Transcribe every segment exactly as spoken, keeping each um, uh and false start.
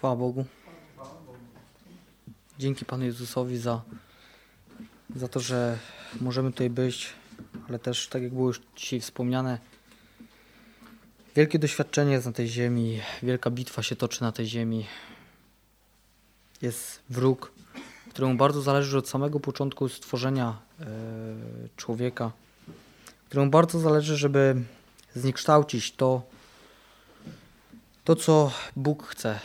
Chwała Bogu. Dzięki Panu Jezusowi za, za to, że możemy tutaj być, ale też, tak jak było już dzisiaj wspomniane, wielkie doświadczenie jest na tej ziemi, wielka bitwa się toczy na tej ziemi. Jest wróg, któremu bardzo zależy od samego początku stworzenia e, człowieka, któremu bardzo zależy, żeby zniekształcić to, to, co Bóg chce,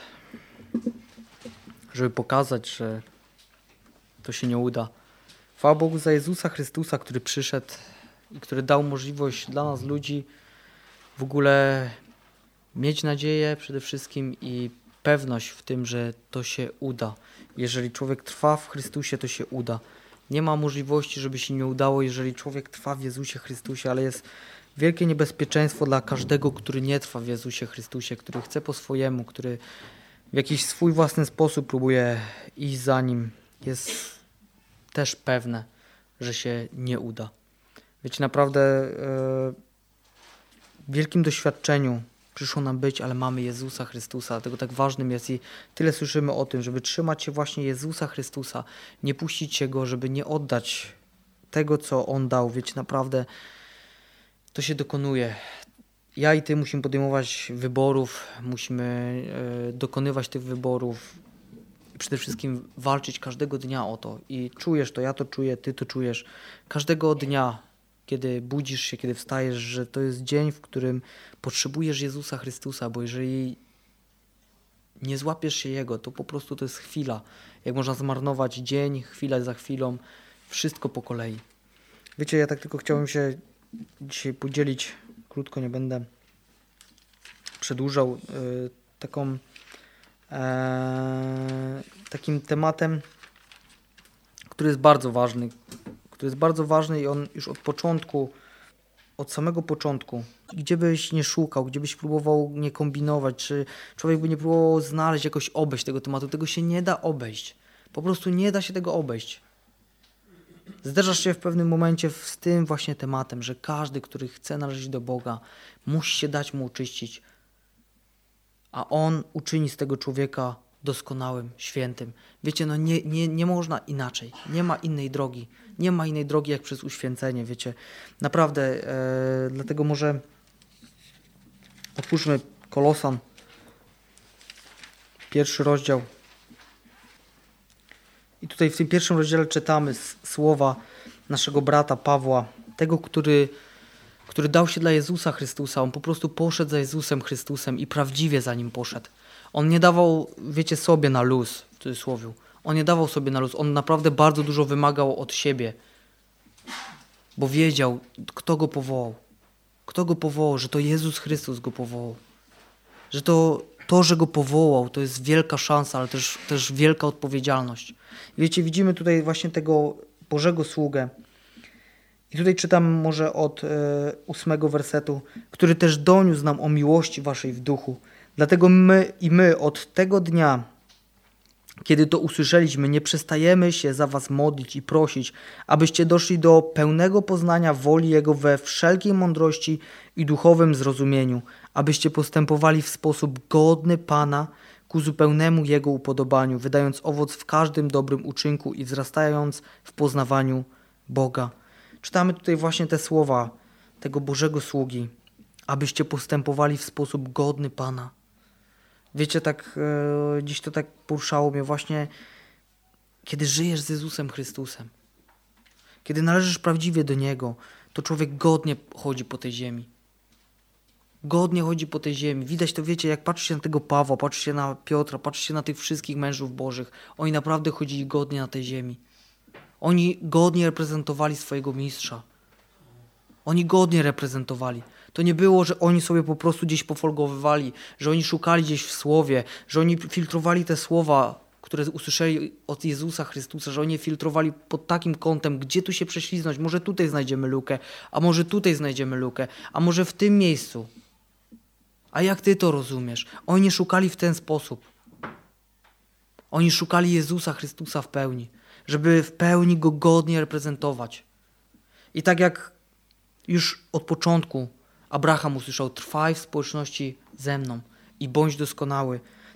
żeby pokazać, że to się nie uda. Chwała Bogu za Jezusa Chrystusa, który przyszedł i który dał możliwość dla nas ludzi w ogóle mieć nadzieję przede wszystkim i pewność w tym, że to się uda. Jeżeli człowiek trwa w Chrystusie, to się uda. Nie ma możliwości, żeby się nie udało, jeżeli człowiek trwa w Jezusie Chrystusie, ale jest wielkie niebezpieczeństwo dla każdego, który nie trwa w Jezusie Chrystusie, który chce po swojemu, który w jakiś swój własny sposób próbuje iść za Nim. Jest też pewne, że się nie uda. Wiecie, naprawdę e, w wielkim doświadczeniu przyszło nam być, ale mamy Jezusa Chrystusa, dlatego tak ważnym jest i tyle słyszymy o tym, żeby trzymać się właśnie Jezusa Chrystusa, nie puścić się Go, żeby nie oddać tego, co On dał. Wiecie, naprawdę to się dokonuje. Ja i Ty musimy podejmować wyborów, musimy e, dokonywać tych wyborów i przede wszystkim walczyć każdego dnia o to. I czujesz to, ja to czuję, Ty to czujesz. Każdego dnia, kiedy budzisz się, kiedy wstajesz, że to jest dzień, w którym potrzebujesz Jezusa Chrystusa, bo jeżeli nie złapiesz się Jego, to po prostu to jest chwila. Jak można zmarnować dzień, chwilę za chwilą, wszystko po kolei. Wiecie, ja tak tylko chciałem się dzisiaj podzielić, krótko, nie będę przedłużał, yy, taką, e, takim tematem, który jest bardzo ważny, który jest bardzo ważny i on już od początku, od samego początku, gdzie byś nie szukał, gdzie byś próbował nie kombinować, czy człowiek by nie próbował znaleźć, jakoś obejść tego tematu, tego się nie da obejść. Po prostu nie da się tego obejść. Zderzasz się w pewnym momencie z tym właśnie tematem, że każdy, który chce należeć do Boga, musi się dać Mu oczyścić, a On uczyni z tego człowieka doskonałym, świętym. Wiecie, no nie, nie, nie można inaczej. Nie ma innej drogi. Nie ma innej drogi jak przez uświęcenie, wiecie. Naprawdę, e, dlatego może otwórzmy Kolosan, pierwszy rozdział. I tutaj w tym pierwszym rozdziale czytamy słowa naszego brata Pawła, tego, który, który dał się dla Jezusa Chrystusa. On po prostu poszedł za Jezusem Chrystusem i prawdziwie za Nim poszedł. On nie dawał, wiecie, sobie na luz, w cudzysłowie. On nie dawał sobie na luz. On naprawdę bardzo dużo wymagał od siebie, bo wiedział, kto Go powołał. Kto Go powołał, że to Jezus Chrystus Go powołał. Że to, to że Go powołał, to jest wielka szansa, ale też, też wielka odpowiedzialność. Wiecie, widzimy tutaj właśnie tego Bożego sługę. I tutaj czytam może od e, ósmego wersetu, który też doniósł nam o miłości waszej w duchu. Dlatego my i my od tego dnia, kiedy to usłyszeliśmy, nie przestajemy się za was modlić i prosić, abyście doszli do pełnego poznania woli Jego we wszelkiej mądrości i duchowym zrozumieniu, abyście postępowali w sposób godny Pana ku zupełnemu Jego upodobaniu, wydając owoc w każdym dobrym uczynku i wzrastając w poznawaniu Boga. Czytamy tutaj właśnie te słowa tego Bożego sługi, abyście postępowali w sposób godny Pana. Wiecie, tak e, dziś to tak poruszało mnie właśnie, kiedy żyjesz z Jezusem Chrystusem, kiedy należysz prawdziwie do Niego, to człowiek godnie chodzi po tej ziemi. Godnie chodzi po tej ziemi. Widać to, wiecie, jak patrzycie na tego Pawła, patrzycie na Piotra, patrzycie na tych wszystkich mężów bożych. Oni naprawdę chodzili godnie na tej ziemi. Oni godnie reprezentowali swojego mistrza. Oni godnie reprezentowali. To nie było, że oni sobie po prostu gdzieś pofolgowywali, że oni szukali gdzieś w słowie, że oni filtrowali te słowa, które usłyszeli od Jezusa Chrystusa, że oni filtrowali pod takim kątem, gdzie tu się prześliznąć. Może tutaj znajdziemy lukę, a może tutaj znajdziemy lukę, a może w tym miejscu. A jak ty to rozumiesz? Oni nie szukali w ten sposób. Oni szukali Jezusa Chrystusa w pełni, żeby w pełni Go godnie reprezentować. I tak jak już od początku Abraham usłyszał: trwaj w społeczności ze mną i bądź doskonały,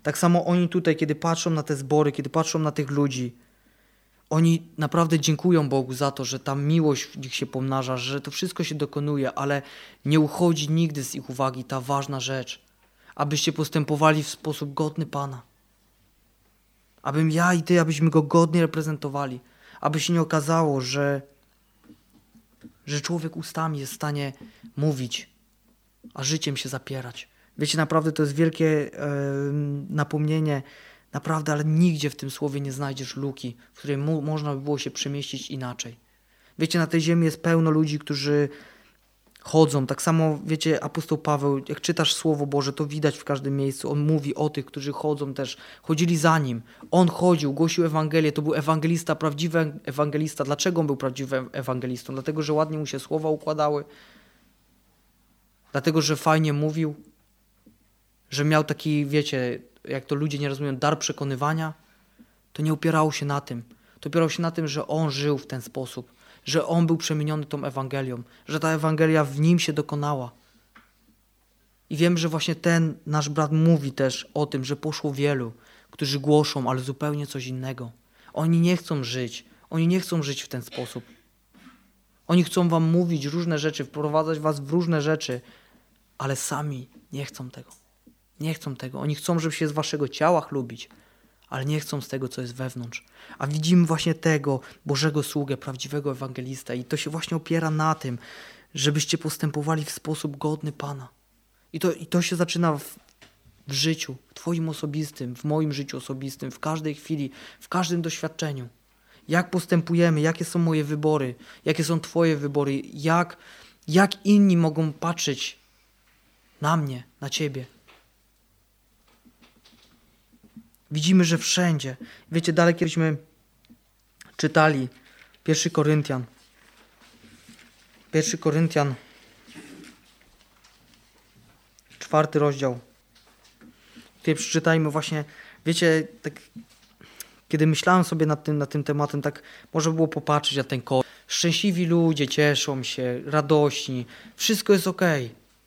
Tak samo oni tutaj, kiedy patrzą na te zbory, kiedy patrzą na tych ludzi, oni naprawdę dziękują Bogu za to, że ta miłość w nich się pomnaża, że to wszystko się dokonuje, ale nie uchodzi nigdy z ich uwagi ta ważna rzecz, abyście postępowali w sposób godny Pana. Abym ja i Ty, abyśmy Go godnie reprezentowali. Aby się nie okazało, że, że człowiek ustami jest w stanie mówić, a życiem się zapierać. Wiecie, naprawdę to jest wielkie e, napomnienie, naprawdę, ale nigdzie w tym słowie nie znajdziesz luki, w której mu, można by było się przemieścić inaczej. Wiecie, na tej ziemi jest pełno ludzi, którzy chodzą. Tak samo, wiecie, apostoł Paweł, jak czytasz Słowo Boże, to widać w każdym miejscu. On mówi o tych, którzy chodzą też, chodzili za Nim. On chodził, głosił Ewangelię, to był ewangelista, prawdziwy ewangelista. Dlaczego on był prawdziwym ewangelistą? Dlatego, że ładnie mu się słowa układały? Dlatego, że fajnie mówił? Że miał taki, wiecie, jak to ludzie nie rozumieją, dar przekonywania? To nie opierało się na tym. To opierało się na tym, że on żył w ten sposób. Że on był przemieniony tą Ewangelią, że ta Ewangelia w nim się dokonała. I wiem, że właśnie ten nasz brat mówi też o tym, że poszło wielu, którzy głoszą, ale zupełnie coś innego. Oni nie chcą żyć, oni nie chcą żyć w ten sposób. Oni chcą wam mówić różne rzeczy, wprowadzać was w różne rzeczy, ale sami nie chcą tego. Nie chcą tego. Oni chcą, żeby się z waszego ciała chlubić, ale nie chcą z tego, co jest wewnątrz. A widzimy właśnie tego Bożego sługę, prawdziwego ewangelista i to się właśnie opiera na tym, żebyście postępowali w sposób godny Pana. I to, i to się zaczyna w, w życiu, w twoim osobistym, w moim życiu osobistym, w każdej chwili, w każdym doświadczeniu. Jak postępujemy, jakie są moje wybory, jakie są twoje wybory, jak, jak inni mogą patrzeć na mnie, na ciebie. Widzimy, że wszędzie. Wiecie, dalej kiedyśmy czytali pierwszy Koryntian. pierwszy Koryntian, czwarty rozdział. Tutaj przeczytajmy właśnie, wiecie, tak, kiedy myślałem sobie nad tym, nad tym tematem, tak może było popatrzeć na ten kod. Szczęśliwi ludzie, cieszą się, radośni, wszystko jest okej.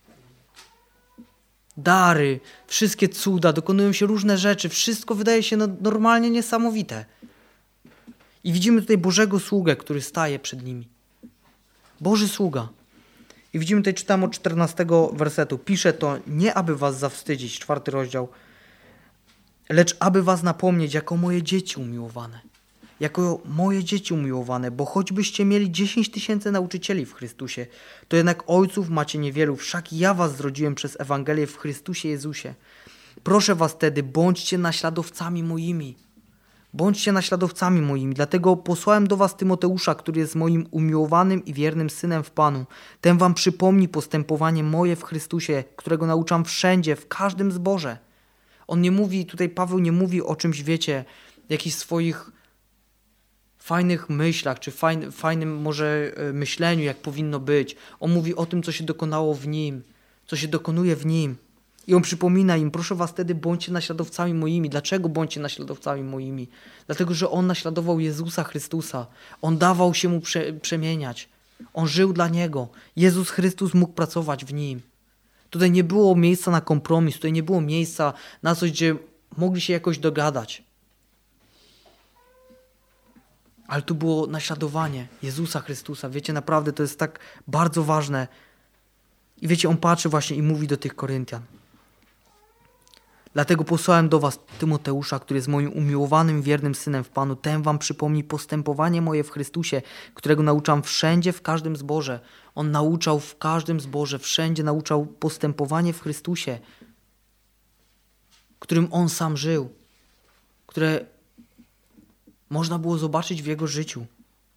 Dary, wszystkie cuda, dokonują się różne rzeczy, wszystko wydaje się no, normalnie niesamowite. I widzimy tutaj Bożego sługę, który staje przed nimi. Boży sługa. I widzimy tutaj, czytam od czternastego wersetu. Pisze to nie aby was zawstydzić, czwarty rozdział, lecz aby was napomnieć jako moje dzieci umiłowane. Jako moje dzieci umiłowane, bo choćbyście mieli dziesięć tysięcy nauczycieli w Chrystusie, to jednak ojców macie niewielu, wszak ja was zrodziłem przez Ewangelię w Chrystusie Jezusie. Proszę was tedy, bądźcie naśladowcami moimi. Bądźcie naśladowcami moimi, dlatego posłałem do was Tymoteusza, który jest moim umiłowanym i wiernym synem w Panu. Ten wam przypomni postępowanie moje w Chrystusie, którego nauczam wszędzie, w każdym zborze. On nie mówi, tutaj Paweł nie mówi o czymś, wiecie, jakichś swoich fajnych myślach, czy fajn, fajnym może myśleniu, jak powinno być. On mówi o tym, co się dokonało w nim, co się dokonuje w nim. I on przypomina im, proszę was wtedy, bądźcie naśladowcami moimi. Dlaczego bądźcie naśladowcami moimi? Dlatego, że on naśladował Jezusa Chrystusa. On dawał się mu prze, przemieniać. On żył dla Niego. Jezus Chrystus mógł pracować w nim. Tutaj nie było miejsca na kompromis, tutaj nie było miejsca na coś, gdzie mogli się jakoś dogadać. Ale tu było naśladowanie Jezusa Chrystusa. Wiecie, naprawdę to jest tak bardzo ważne. I wiecie, on patrzy właśnie i mówi do tych Koryntian. Dlatego posłałem do was Tymoteusza, który jest moim umiłowanym, wiernym synem w Panu. Ten wam przypomni postępowanie moje w Chrystusie, którego nauczam wszędzie, w każdym zborze. On nauczał w każdym zborze, wszędzie nauczał postępowanie w Chrystusie, którym on sam żył, które można było zobaczyć w jego życiu.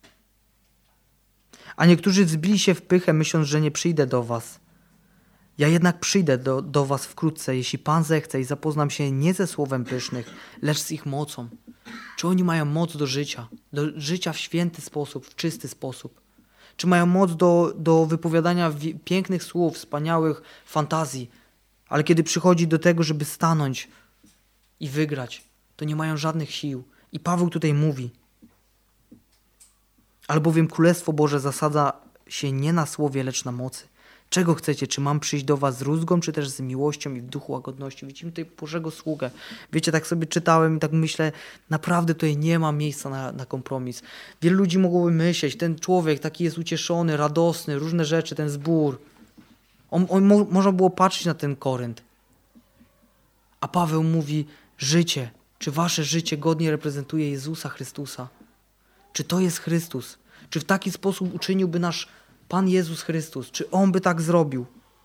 A niektórzy wzbili się w pychę, myśląc, że nie przyjdę do was. Ja jednak przyjdę do, do was wkrótce, jeśli Pan zechce, i zapoznam się nie ze słowem pysznych, lecz z ich mocą. Czy oni mają moc do życia? Do życia w święty sposób, w czysty sposób? Czy mają moc do, do wypowiadania pięknych słów, wspaniałych fantazji, ale kiedy przychodzi do tego, żeby stanąć i wygrać, to nie mają żadnych sił. I Paweł tutaj mówi, albowiem Królestwo Boże zasadza się nie na słowie, lecz na mocy. Czego chcecie? Czy mam przyjść do was z rózgą, czy też z miłością i w duchu łagodności? Widzimy tutaj Bożego sługę. Wiecie, tak sobie czytałem i tak myślę, naprawdę tutaj nie ma miejsca na, na kompromis. Wielu ludzi mogłoby myśleć, ten człowiek taki jest ucieszony, radosny, różne rzeczy, ten zbór. On, on, mo, można było patrzeć na ten Korynt. A Paweł mówi, życie, czy wasze życie godnie reprezentuje Jezusa Chrystusa? Czy to jest Chrystus? Czy w taki sposób uczyniłby nasz Pan Jezus Chrystus? Czy On by tak zrobił?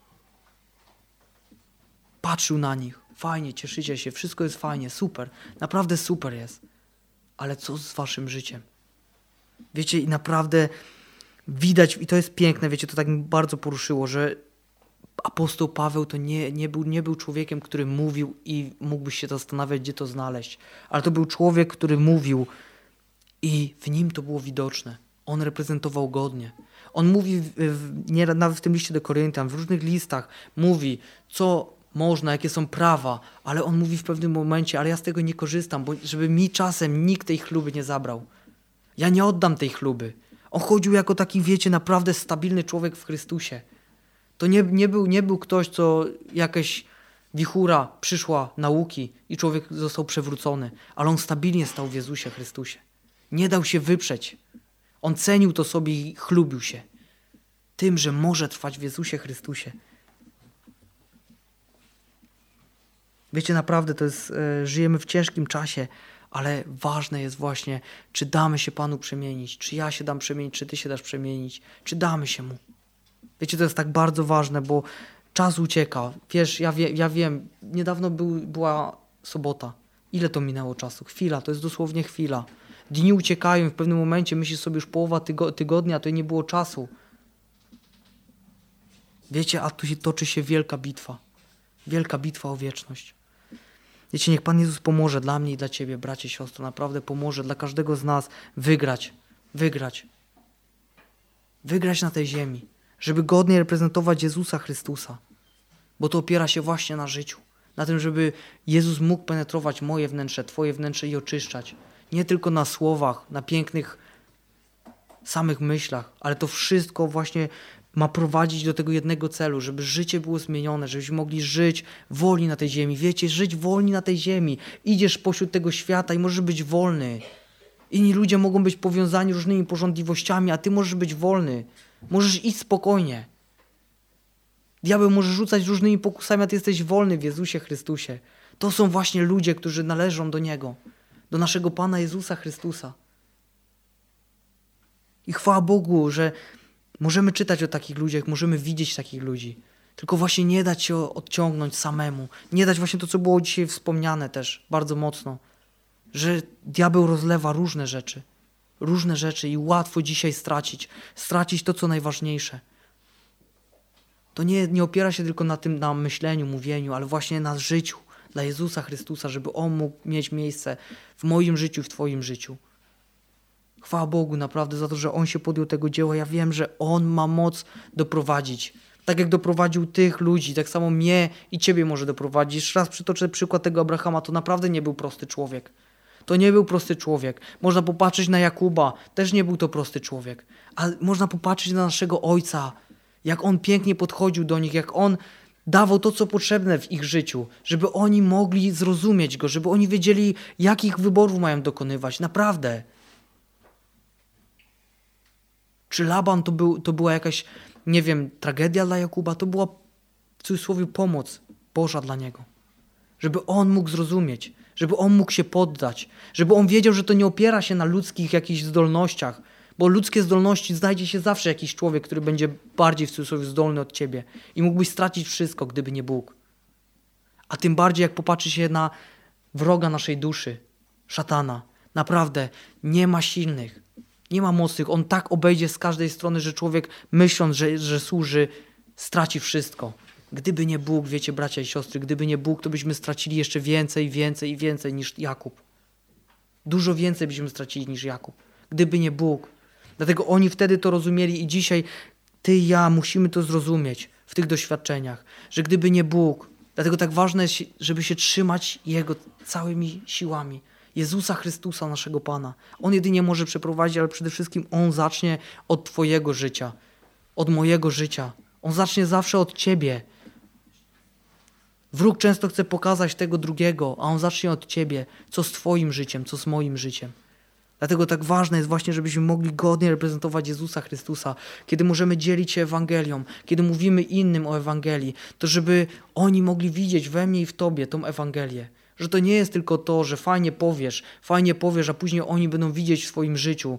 Patrzył na nich. Fajnie, cieszycie się, wszystko jest fajnie, super. Naprawdę super jest. Ale co z waszym życiem? Wiecie, i naprawdę widać, i to jest piękne, wiecie, to tak mi bardzo poruszyło, że apostoł Paweł to nie, nie, był, nie był człowiekiem, który mówił i mógłbyś się zastanawiać, gdzie to znaleźć. Ale to był człowiek, który mówił i w nim to było widoczne. On reprezentował godnie. On mówi, w, w, nie, nawet w tym liście do Koryntian, w różnych listach mówi, co można, jakie są prawa, ale on mówi w pewnym momencie, ale ja z tego nie korzystam, bo żeby mi czasem nikt tej chluby nie zabrał. Ja nie oddam tej chluby. On chodził jako taki, wiecie, naprawdę stabilny człowiek w Chrystusie. To nie, nie, był, nie był ktoś, co jakaś wichura przyszła nauki i człowiek został przewrócony, ale on stabilnie stał w Jezusie Chrystusie. Nie dał się wyprzeć. On cenił to sobie i chlubił się tym, że może trwać w Jezusie Chrystusie. Wiecie, naprawdę to jest, e, żyjemy w ciężkim czasie, ale ważne jest właśnie, czy damy się Panu przemienić, czy ja się dam przemienić, czy Ty się dasz przemienić, czy damy się Mu. Wiecie, to jest tak bardzo ważne, bo czas ucieka. Wiesz, ja, wie, ja wiem, niedawno był, była sobota. Ile to minęło czasu? Chwila, to jest dosłownie chwila. Dni uciekają i w pewnym momencie myślisz sobie już połowa tygo, tygodnia, to nie było czasu. Wiecie, a tu się toczy się wielka bitwa. Wielka bitwa o wieczność. Wiecie, niech Pan Jezus pomoże dla mnie i dla Ciebie, bracie, siostro, naprawdę pomoże dla każdego z nas wygrać. Wygrać. Wygrać na tej ziemi. Żeby godnie reprezentować Jezusa Chrystusa. Bo to opiera się właśnie na życiu. Na tym, żeby Jezus mógł penetrować moje wnętrze, Twoje wnętrze i oczyszczać. Nie tylko na słowach, na pięknych samych myślach, ale to wszystko właśnie ma prowadzić do tego jednego celu, żeby życie było zmienione, żebyśmy mogli żyć wolni na tej ziemi. Wiecie, żyć wolni na tej ziemi. Idziesz pośród tego świata i możesz być wolny. Inni ludzie mogą być powiązani różnymi pożądliwościami, a Ty możesz być wolny. Możesz iść spokojnie. Diabeł może rzucać różnymi pokusami, a Ty jesteś wolny w Jezusie Chrystusie. To są właśnie ludzie, którzy należą do Niego. Do naszego Pana Jezusa Chrystusa. I chwała Bogu, że możemy czytać o takich ludziach, możemy widzieć takich ludzi. Tylko właśnie nie dać się odciągnąć samemu. Nie dać właśnie to, co było dzisiaj wspomniane też bardzo mocno. Że diabeł rozlewa różne rzeczy. Różne rzeczy i łatwo dzisiaj stracić. Stracić to, co najważniejsze. To nie, nie opiera się tylko na tym, na myśleniu, mówieniu, ale właśnie na życiu. Dla Jezusa Chrystusa, żeby On mógł mieć miejsce w moim życiu, w Twoim życiu. Chwała Bogu naprawdę za to, że On się podjął tego dzieła. Ja wiem, że On ma moc doprowadzić. Tak jak doprowadził tych ludzi, tak samo mnie i Ciebie może doprowadzić. Jeszcze raz przytoczę przykład tego Abrahama. To naprawdę nie był prosty człowiek. To nie był prosty człowiek. Można popatrzeć na Jakuba. Też nie był to prosty człowiek. Ale można popatrzeć na naszego Ojca. Jak On pięknie podchodził do nich. Jak On dawał to, co potrzebne w ich życiu. Żeby oni mogli zrozumieć Go. Żeby oni wiedzieli, jakich wyborów mają dokonywać. Naprawdę. Czy Laban to, był, to była jakaś, nie wiem, tragedia dla Jakuba? To była w cudzysłowie pomoc Boża dla niego. Żeby on mógł zrozumieć, żeby on mógł się poddać, żeby on wiedział, że to nie opiera się na ludzkich jakichś zdolnościach, bo ludzkie zdolności znajdzie się zawsze jakiś człowiek, który będzie bardziej w cudzysłowie zdolny od ciebie i mógłbyś stracić wszystko, gdyby nie Bóg. A tym bardziej jak popatrzy się na wroga naszej duszy, szatana. Naprawdę nie ma silnych. Nie ma mocnych. On tak obejdzie z każdej strony, że człowiek myśląc, że, że służy, straci wszystko. Gdyby nie Bóg, wiecie bracia i siostry, gdyby nie Bóg, to byśmy stracili jeszcze więcej, więcej i więcej niż Jakub. Dużo więcej byśmy stracili niż Jakub. Gdyby nie Bóg. Dlatego oni wtedy to rozumieli i dzisiaj ty i ja musimy to zrozumieć w tych doświadczeniach, że gdyby nie Bóg, dlatego tak ważne jest, żeby się trzymać Jego całymi siłami. Jezusa Chrystusa, naszego Pana. On jedynie może przeprowadzić, ale przede wszystkim On zacznie od Twojego życia, od mojego życia, On zacznie zawsze od ciebie. Wróg często chce pokazać tego drugiego, a on zacznie od ciebie. Co z twoim życiem, co z moim życiem. Dlatego tak ważne jest właśnie, żebyśmy mogli godnie reprezentować Jezusa Chrystusa. Kiedy możemy dzielić się Ewangelią, kiedy mówimy innym o Ewangelii, to żeby oni mogli widzieć we mnie i w tobie tą Ewangelię. Że to nie jest tylko to, że fajnie powiesz, fajnie powiesz, a później oni będą widzieć w swoim życiu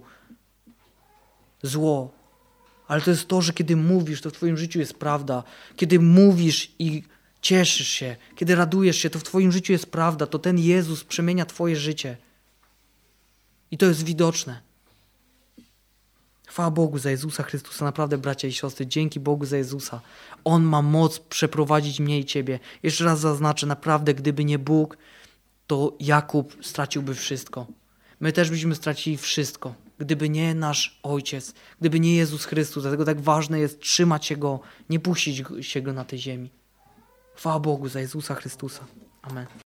zło. Ale to jest to, że kiedy mówisz, to w twoim życiu jest prawda. Kiedy mówisz i cieszysz się, kiedy radujesz się, to w twoim życiu jest prawda. To ten Jezus przemienia twoje życie. I to jest widoczne. Chwała Bogu za Jezusa Chrystusa. Naprawdę, bracia i siostry, dzięki Bogu za Jezusa. On ma moc przeprowadzić mnie i ciebie. Jeszcze raz zaznaczę, naprawdę, gdyby nie Bóg, to Jakub straciłby wszystko. My też byśmy stracili wszystko, gdyby nie nasz Ojciec, gdyby nie Jezus Chrystus. Dlatego tak ważne jest trzymać się Go, nie puścić się Go na tej ziemi. Chwała Bogu za Jezusa Chrystusa. Amen.